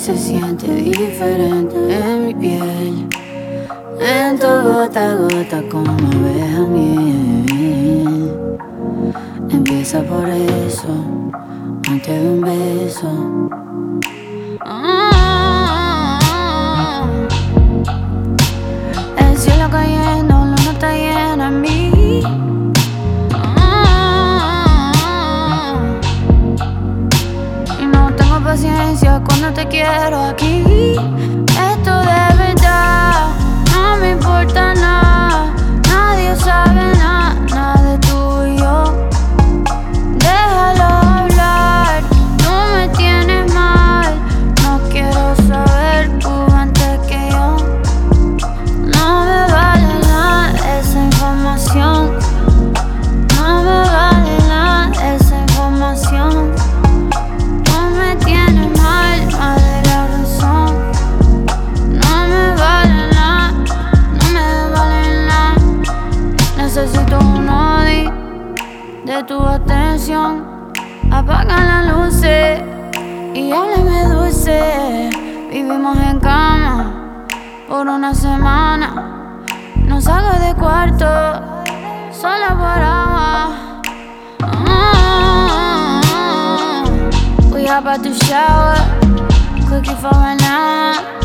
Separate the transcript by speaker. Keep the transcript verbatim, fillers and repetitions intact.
Speaker 1: se siente diferente en mi piel. Lento, gota a gota, como abeja miel. Empieza por eso, antes de un beso. Oh, el cielo cayendo, la luna está llena en mí. Oh, y no tengo paciencia cuando te quiero aquí. Esto de verdad no me importa nada. Nadie sabe nada, nada de tú y yo. Déjalo hablar, tú me tienes mal. No quiero saber tú antes que yo. No me vale nada esa información. No me vale nada esa información. Tú me tienes mal, mal de la razón. No me vale nada, no me vale nada. Necesito un odi de tu atención. Apaga las luces y háblame dulce. Vivimos en cama por una semana. No salgo de cuarto, solo por agua. Oh, we hop out the shower, cookie for an hour.